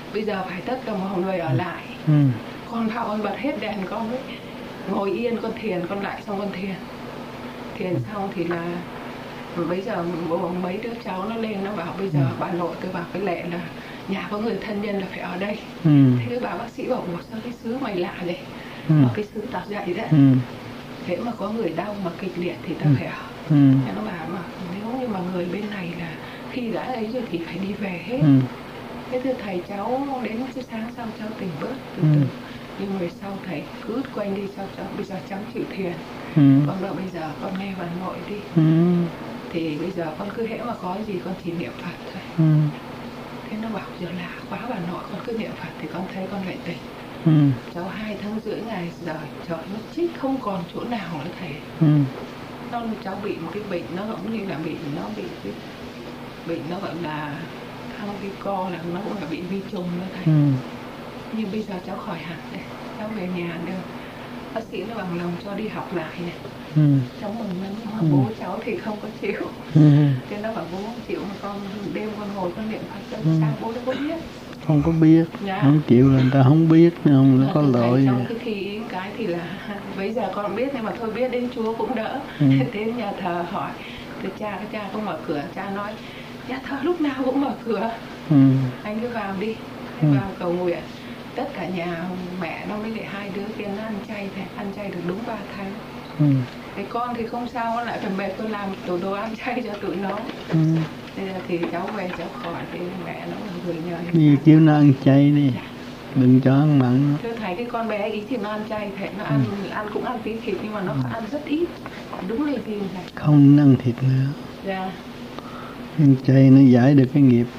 bây giờ phải tất cả mọi người ở lại. Con bảo con bật hết đèn, con mới ngồi yên, con thiền, con lại xong con thiền. Thiền xong thì là bây giờ mấy đứa cháu nó lên, nó bảo bây giờ bà nội tôi bảo cái lệ là nhà có người thân nhân là phải ở đây. Thế cái bà bác sĩ bảo ủa sao cái xứ mày lạ vậy? Cái xứ tao dạy đấy. Thế mà có người đau mà kịch liệt thì tao phải ở. Thế nó bảo mà nếu như mà người bên này là khi đã ấy rồi thì phải đi về hết. Thế thưa thầy, cháu đến cái sáng sau cháu tỉnh bớt từ từ. Nhưng về sau thầy cứ quanh đi sao cháu bây giờ cháu chịu thiền. Con bảo bây giờ con nghe bà nội đi. Thì bây giờ con cứ hễ mà có gì con chỉ niệm Phật thôi. Thế nó bảo giờ lạ quá bà nội, con cứ niệm Phật thì con thấy con lại tỉnh. Cháu 2 tháng rưỡi ngày rồi trời nó chích không còn chỗ nào nữa thầy. Cháu bị một cái bệnh, nó cũng như là bị cái bệnh nó gọi là thăng vi co, là nó cũng là bị vi trùng nữa thầy. Nhưng bây giờ cháu khỏi hẳn đấy, cháu về nhà được. Bác sĩ nó bằng lòng cho đi học lại này. Cháu mừng lắm, mà bố cháu thì không có chịu. Thế nó bảo bố không chịu mà con đêm con ngồi con niệm Phật cho sao bố nó có biết. Không có biết, không chịu là người ta không biết, không có lỗi. Trong cái thì là bây giờ con biết nhưng mà thôi biết đến Chúa cũng đỡ. Đến nhà thờ hỏi, thì cái cha có mở cửa, cha nói nhà thờ lúc nào cũng mở cửa. Anh cứ vào đi, vào cầu nguyện. Tất cả nhà mẹ nó mới để 2 đứa kia nó ăn chay, ăn chay được đúng 3 tháng. Cái con thì không sao, nó lại phải mệt, con làm đồ ăn chay cho tụi nó. Bây giờ thì cháu về cháu khỏi thì mẹ nó gửi nhờ đi kêu nó ăn chay đi, đừng cho ăn mặn. Thưa thầy, cái con bé ý thì nó ăn chay, thế nó ăn cũng ăn tí thịt nhưng mà nó ăn rất ít, đúng là gì thầy? Không ăn thịt nữa. Dạ. Ăn chay nó giải được cái nghiệp.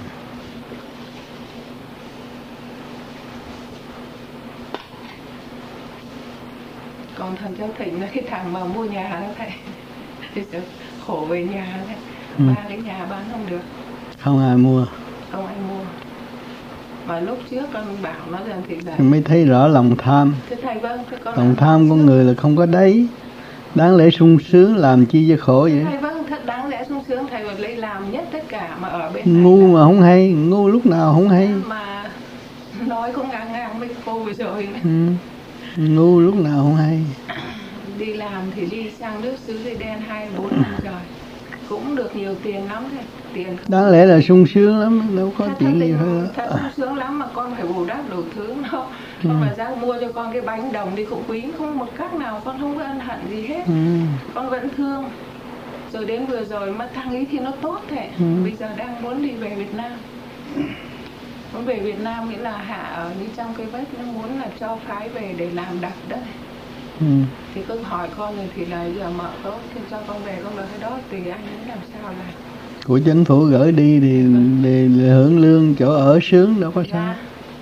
Còn thằng cháu Thịnh là cái thằng mà mua nhà đó thầy, thì khổ về nhà đấy. 3 cái nhà bán không được. Không ai mua. Không ai mua. Mà lúc trước con bảo nó rằng thì là mới thấy rõ lòng tham. Thưa thầy, vâng, lòng tham con người là không có đấy. Đáng lẽ sung sướng làm chi cho khổ vậy? Thầy vâng, thật đáng lẽ sung sướng, thầy phải lấy làm nhất tất cả mà ở bên ngu mà không hay, ngu lúc nào không hay. Mà nói cũng ngang với cô vừa rồi. Ngu lúc nào không hay. Đi làm thì đi sang nước xứ thì đen 2-4 năm trời, cũng được nhiều tiền lắm thầy. Tiền đáng lẽ là sung sướng lắm, đâu có chuyện gì hết. Thật sung sướng lắm mà con phải bù đắp đủ thứ nó. Con mà ra mua cho con cái bánh đồng đi cũng quý, không một cách nào con không có ân hận gì hết. Con vẫn thương. Rồi đến vừa rồi mà thằng ấy thì nó tốt thầy. Bây giờ đang muốn đi về Việt Nam. Muốn về Việt Nam nghĩa là hạ ở như trong cái vết, nó muốn là cho phái về để làm đặc đất. Thì cứ hỏi con rồi thì là giờ mở tốt thì cho con về, con nói cái đó tùy anh ấy làm sao làm. Của chính phủ gửi đi thì để hưởng lương chỗ ở sướng đâu có sao.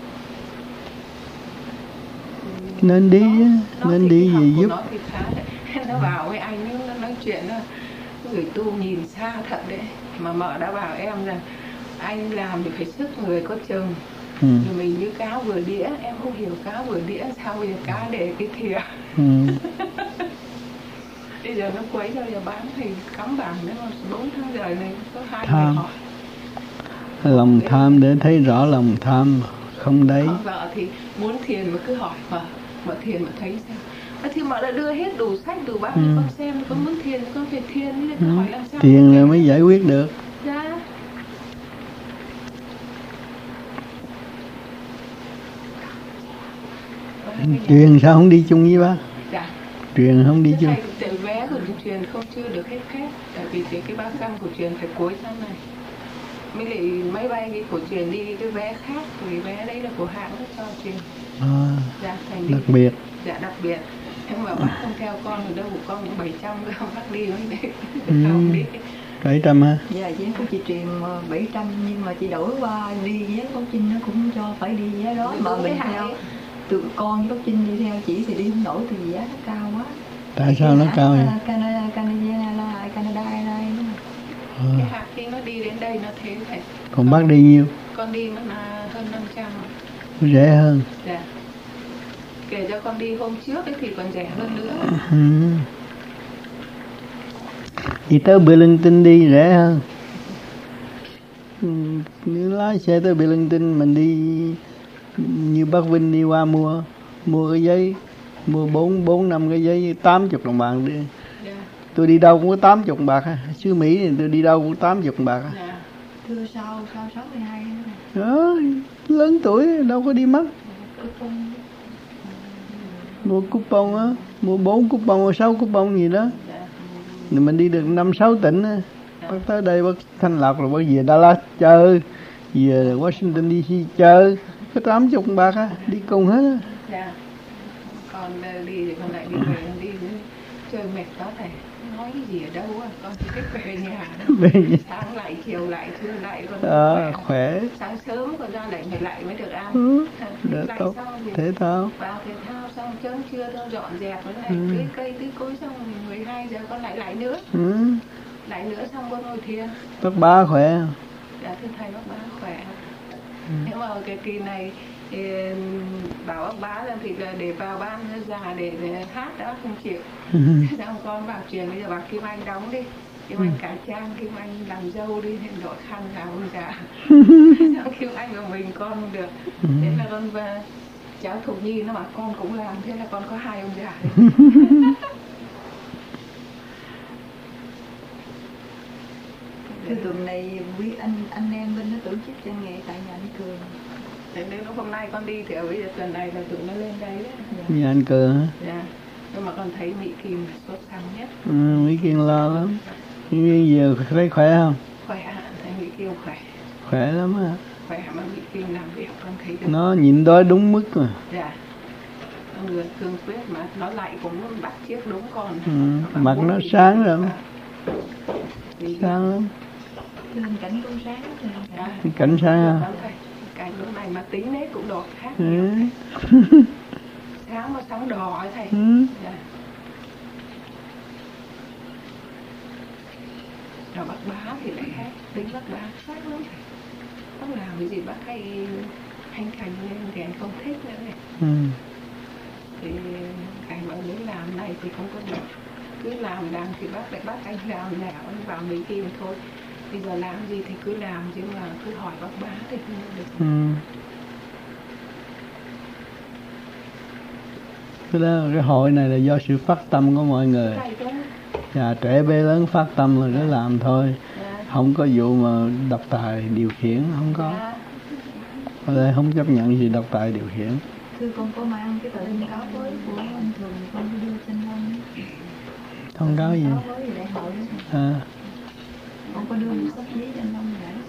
Nên đi, nên đi gì giúp. Nó thì khá đấy. Nó bảo với anh ấy, nó nói chuyện đó, người tu nhìn xa thật đấy. Mà mợ đã bảo em rằng anh làm thì phải sức người có chừng. Rồi mình như cá vừa đĩa, em không hiểu cá vừa đĩa sao bây giờ cá để cái thìa. Bây giờ nó quấy cho giờ bán thì cắm bảng nữa mà 4 tháng trời này có 2 người hỏi. Lòng tham để thấy rõ lòng tham không đấy. Vợ thì muốn thiền mà cứ hỏi mà thiền mà thấy sao. Thì mà đã đưa hết đủ sách đủ bác cho con xem, con muốn thiền con phải thiền, cứ hỏi làm sao. Thiền rồi mới giải quyết được. Dạ. Truyền sao không đi chung với bác? Dạ. Truyền không đi chung. Thầy vé của truyền không chưa được hết phép, tại vì cái bác căn của truyền phải cuối tháng này. Mới lại máy bay cái của truyền đi cái vé khác, vì vé đấy là của hãng cho truyền. Dạ, thành đi. Đặc biệt. Dạ, đặc biệt. Nhưng mà bác không theo con ở đâu, của con những 700 không bác đi mới đấy. Không đi. 700 hả? Dạ, với của chị truyền 700 nhưng mà chị đổi qua đi với Pháp Trinh nó cũng cho phải đi với đó. Mà mình theo tụi con với Pháp Trinh đi theo chị thì đi không nổi thì giá nó cao quá. Tại sao nó cao vậy? Canada Airlines. Cái hạt khi nó đi đến đây nó thế vậy. Còn bác đi nhiêu? Con đi nó là hơn 500. Rẻ hơn. Dạ. Kể cho con đi hôm trước ấy thì còn rẻ hơn nữa. Đi tới Burlington đi rẻ hơn. Nếu lái xe tới Burlington mình đi Như bác Vinh đi qua mua cái giấy, mua 4-5 cái giấy 80 đồng bạc đi. Tôi đi đâu cũng có 80 bạc ha. Xứ Mỹ thì tôi đi đâu cũng 80 bạc ha. Thưa sau 62 đó, lớn tuổi đâu có đi mất. Mua coupon á, mua 4 coupon, mua 6 coupon gì đó. Rồi mình đi được 5-6 tỉnh á. Bác tới đây bác Thanh Lộc rồi bác về Dallas chơi, về Washington DC chơi, có 80 bạc á, đi cùng hết á. Dạ. Con đi thì con lại đi về, đi chơi mệt quá thầy. Nói cái gì ở đâu á, con chỉ thích về nhà. Về nhà. Sáng lại, chiều lại, trưa lại con khỏe. Sáng sớm con ra lại phải lại mới được ăn. Được tốt. Thể thao. Vào thể thao xong chớm trưa thôi dọn dẹp với lại tưới cây tưới cối xong thì 12 giờ con lại nữa. Lại nữa xong con ngồi thiền. Bác Bá khỏe. Dạ thưa thầy, bác Bá khỏe. Nhưng mà cái kỳ này thì bảo bác Bá là thì là để vào ban già để hát đó không chịu. Xong con bảo chuyện bây giờ bảo Kim Anh đóng đi, Kim Anh cải trang, Kim Anh làm dâu đi, thêm đội khăn làm ông già. Xong Kim Anh và mình con không được. Thế là con và cháu Thục Nhi nó bảo con cũng làm, thế là con có 2 ông già. Cái tuần này quý anh em bên nó tổ chức cho nghệ tại nhà anh Cường. Thế nên lúc hôm nay con đi thì ở bây giờ tuần này là tụi nó lên đây đấy. Nhà anh Cường hả? Dạ. Nhưng mà con thấy Mỹ Kim sốt sắng nhất. Mỹ Kim lo lắm. Mỹ giờ thấy khỏe không? Khỏe, thấy Mỹ Kim khỏe. Khỏe lắm á. Khỏe mà Mỹ Kim làm việc con thấy được. Nó nhịn đói đúng mức mà. Dạ. Con người cương quyết mà nó lại cũng bắt chiếc đúng con. Mặt nó sáng rồi. Sáng lắm. Lên cảnh cũng sáng. Cảnh sáng à? Cảnh lúc này mà tính nết cũng đột khác. Sáng mà sáng đỏ ấy thầy. Dạ. Rồi bác Bá thì lại khác, tính bác Bá khác lắm thầy. Bác làm cái gì bác hay hành thành lên thì anh không thích nữa này. Thì anh bảo nếu làm này thì không có được. Cứ làm thì bác anh làm nào anh bảo Mỹ Kim thôi. Bây giờ làm gì thì cứ làm, chứ mà cứ hỏi bác Bá thì không được. Cái hội này là do sự phát tâm của mọi người. Dạ, trẻ bé lớn phát tâm là cứ làm thôi. Không có vụ mà độc tài điều khiển, không có. Ở đây không chấp nhận gì độc tài điều khiển. Thưa con có mang cái tờ thông cáo với của anh Thường, con đưa trên ông. Thông cáo gì? Con có đưa một sắp giấy cho anh ông vậy?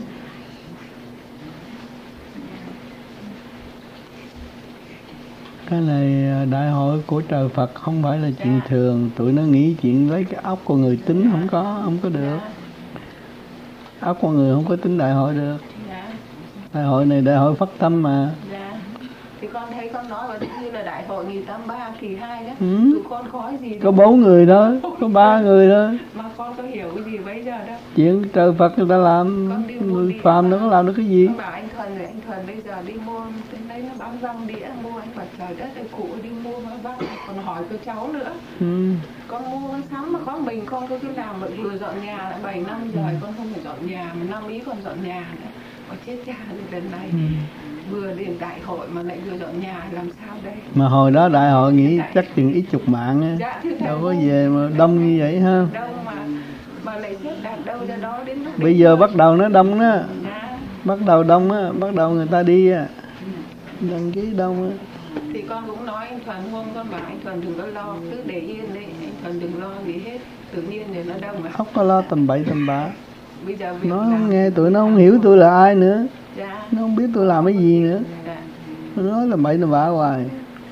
Cái này đại hội của trời Phật không phải là chuyện thường. Tụi nó nghĩ chuyện lấy cái óc con người tính không có được. Óc con người không có tính đại hội được. Đại hội này đại hội phát tâm mà. Thì con thấy con nói là như là đại hội nghị 83 kỳ 2 đó. Tụi con có gì có 4 người thôi, có 3 người thôi. Mà con có hiểu cái gì bây giờ đâu. Chuyện trời Phật người ta làm, người phàm nó có làm được cái gì. Con bảo anh Thuần bây giờ đi mua, đến đấy nó bán răng đĩa, mua anh bảo trời đất ơi cụ đi mua nó văng, còn hỏi cô cháu nữa. Con mua con sắm mà có mình con cứ làm vừa dọn nhà lại 7 năm rồi con không phải dọn nhà, mà 5 ý còn dọn nhà nữa. Có chết cha lần này. Vừa đến đại hội mà lại vừa dọn nhà làm sao đây? Mà hồi đó đại hội nghĩ chắc chừng ít chục mạng á. Đâu có về mà đông như vậy ha. Đâu mà lại xếp đặt đâu ra đó đến lúc bây giờ bắt đầu nó đông đó. Bắt đầu đông á, bắt đầu người ta đi á. Đăng ký đông á. Thì con cũng nói anh Thuần hôm con bảo anh Thuần đừng có lo, cứ để yên đi, anh Thuần đừng lo gì hết, tự nhiên thì nó đông mà. Không có lo tầm bậy tầm bạ. Bây giờ nó không nghe, tụi nó không hiểu tôi là ai nữa. Nó không biết tôi làm cái gì nữa. Nó nói là bậy tầm bạ hoài.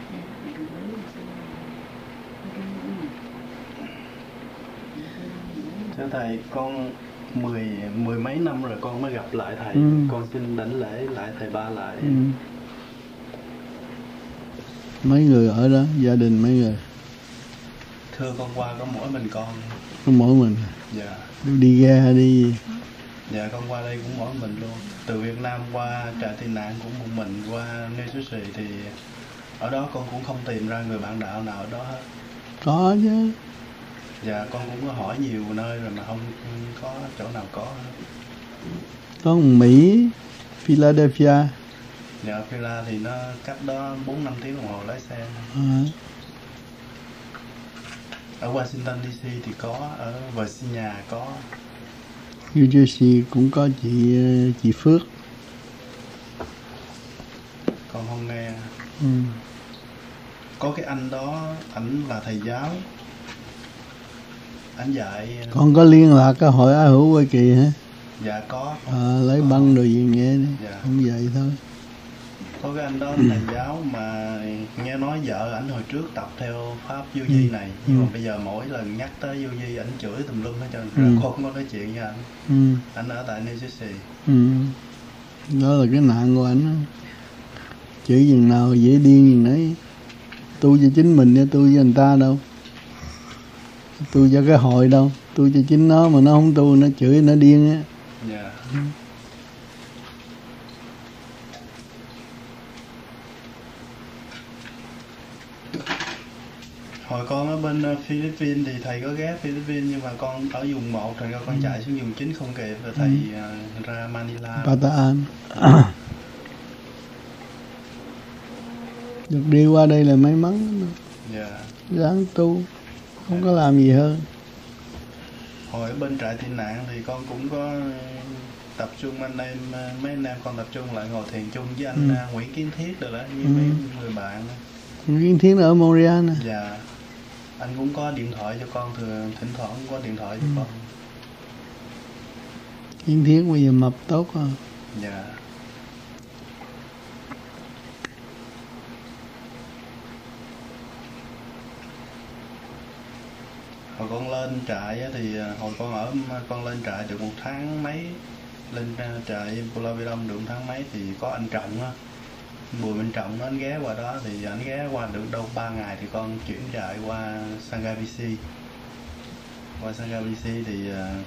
Thưa thầy, con mười mấy năm rồi con mới gặp lại thầy. Con xin đảnh lễ lại thầy Ba lại. Mấy người ở đó, gia đình mấy người? Thưa con qua có mỗi mình con. Có mỗi mình? Dạ. Đi ghe hay đi gì? Dạ con qua đây cũng mỗi mình luôn. Từ Việt Nam qua trại tị nạn cũng một mình, qua New Jersey thì ở đó con cũng không tìm ra người bạn đạo nào ở đó hết. Có chứ. Dạ con cũng có hỏi nhiều nơi rồi mà không có chỗ nào có hết. Có Mỹ, Philadelphia. Dạ, Pila thì nó cách đó 4-5 tiếng đồng hồ lái xe. Ở Washington DC thì có, ở Virginia có. New Jersey cũng có chị Phước. Con không nghe. Có cái anh đó, ảnh là thầy giáo, ảnh dạy. Con có liên lạc cái hội Á Hữu Hoa Kỳ hả? Dạ có. Lấy băng rồi gì nghe đi. Dạ. Không vậy thôi. Có cái anh đó thầy giáo mà nghe nói vợ ảnh hồi trước tập theo pháp vô vi này, nhưng mà bây giờ mỗi lần nhắc tới vô vi ảnh chửi tùm lum hết trơn. Con không có nói chuyện với ảnh. Ảnh ở tại New Jersey. Đó là cái nạn của ảnh. Chửi chừng nào dễ điên chừng nấy. Tu cho chính mình chứ tu cho người ta đâu. Tu cho cái hội đâu. Tu cho chính nó mà nó không tu, nó chửi nó điên á. Dạ. Hồi con ở bên Philippines thì thầy có ghé Philippines, nhưng mà con ở vùng 1 rồi con chạy xuống vùng 9 không kịp, rồi thầy ra Manila. Bataan. Được đi qua đây là may mắn. Dạ. Ráng tu, không có làm gì hơn. Hồi ở bên trại tị nạn thì con cũng có tập trung mấy anh em con tập trung lại ngồi thiền chung với anh Nguyễn Kiến Thiết rồi đó, với mấy người bạn. Nguyễn Kiến Thiết ở Montreal nè. Dạ. Anh cũng có điện thoại cho con, thỉnh thoảng cũng có điện thoại cho con. Kiến Thiết bây giờ mập tốt rồi. Dạ. Hồi con lên trại thì hồi con lên trại được 1 tháng mấy, lên trại Pulau Vidom được 1 tháng mấy thì có anh Trọng á, Bùi Minh Trọng anh ghé qua đó, thì anh ghé qua được đâu 3 ngày thì con chuyển trại qua Sanghavisi. Qua Sanghavisi thì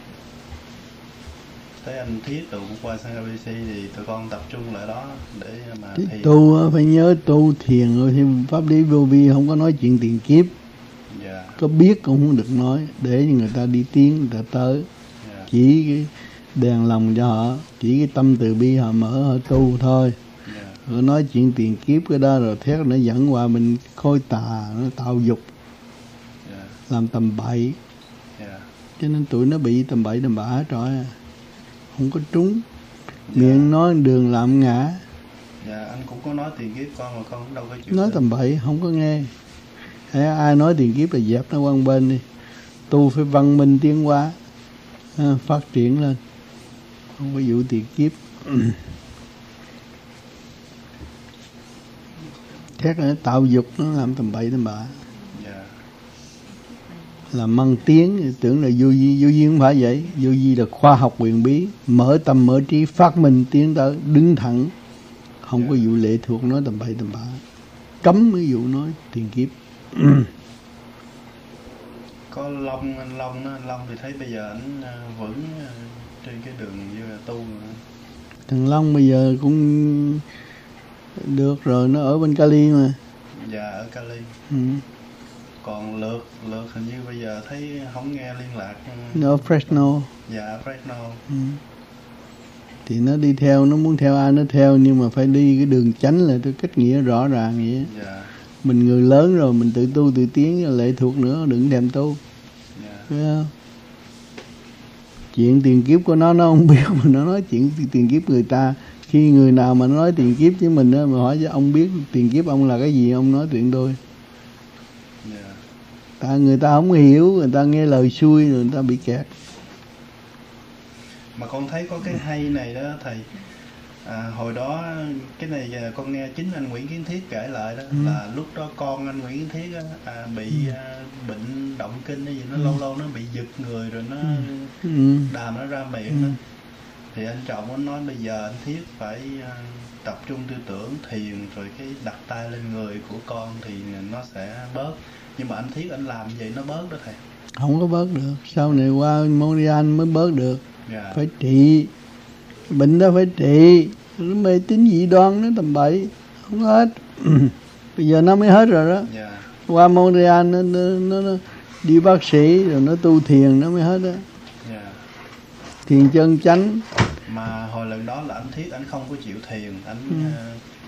tới anh Thiết tụi cũng qua Sanghavisi thì tụi con tập trung lại đó để mà thiền. Tu phải nhớ tu thiền rồi thì pháp lý vô vi không có nói chuyện tiền kiếp. Dạ. Có biết cũng không được nói, để cho người ta đi tiến, người ta tới. Dạ. Chỉ cái đèn lòng cho họ, chỉ cái tâm từ bi họ mở họ tu thôi. Dạ. Rồi nói chuyện tiền kiếp cái đó rồi thét nó dẫn qua mình khôi tà, nó tạo dục. Dạ. Làm tầm bậy. Dạ. Cho nên tụi nó bị tầm bậy tầm bạ hết rồi. Không có trúng. Miệng nói đường làm ngã. Dạ, anh cũng có nói tiền kiếp con mà con cũng đâu có chịu. Nói tầm bậy không có nghe. Ai nói tiền kiếp là dẹp nó qua bên đi. Tu phải văn minh tiến hóa, phát triển lên, không có vụ tiền kiếp. Khác là tạo dục, nó làm tầm bậy tầm bạ. Dạ. Là mang tiếng, tưởng là vô vi không phải vậy. Vô vi là khoa học huyền bí, mở tâm mở trí, phát minh tiến tới, đứng thẳng, không có vụ lệ thuộc nói tầm bậy tầm bạ. Cấm cái vụ nói tiền kiếp. Có anh Long thì thấy bây giờ ảnh vững trên cái đường như là tu rồi. Thằng Long bây giờ cũng được rồi, nó ở bên Cali mà. Dạ, ở Cali. Còn Lược hình như bây giờ thấy không nghe liên lạc. Nó ở Fresno. Dạ, Fresno. Thì nó đi theo, nó muốn theo ai nó theo, nhưng mà phải đi cái đường chánh là cái kết nghĩa rõ ràng vậy. Dạ. Mình người lớn rồi, mình tự tu tự tiến, lệ thuộc nữa, đừng thèm tu. Dạ. Thấy không? Chuyện tiền kiếp của nó không biết, mà nó nói chuyện tiền kiếp người ta. Khi người nào mà nói tiền kiếp với mình đó, mà hỏi cho ông biết tiền kiếp ông là cái gì, ông nói chuyện tôi. Yeah. Người ta không hiểu, người ta nghe lời xui rồi người ta bị kẹt. Mà con thấy có cái hay này đó thầy. Hồi đó cái này con nghe chính anh Nguyễn Kiến Thiết kể lại đó, là lúc đó con anh Nguyễn Kiến Thiết bị bệnh động kinh hay gì, nó lâu lâu nó bị giật người rồi nó đàm nó ra miệng đó. Thì anh Trọng anh nói bây giờ anh Thiết phải tập trung tư tưởng thiền, rồi cái đặt tay lên người của con thì nó sẽ bớt. Nhưng mà anh Thiết anh làm vậy nó bớt đó thầy. Không có bớt được, sau này qua Montreal mới bớt được. Yeah. Phải trị bệnh đó, phải trị. Nó mê tín dị đoan, nó tầm bậy không hết. Bây giờ nó mới hết rồi đó. Yeah. Qua Montreal nó đi bác sĩ rồi nó tu thiền nó mới hết đó. Yeah. Thiền chân chánh. Mà hồi lần đó là anh Thiết anh không có chịu thiền, anh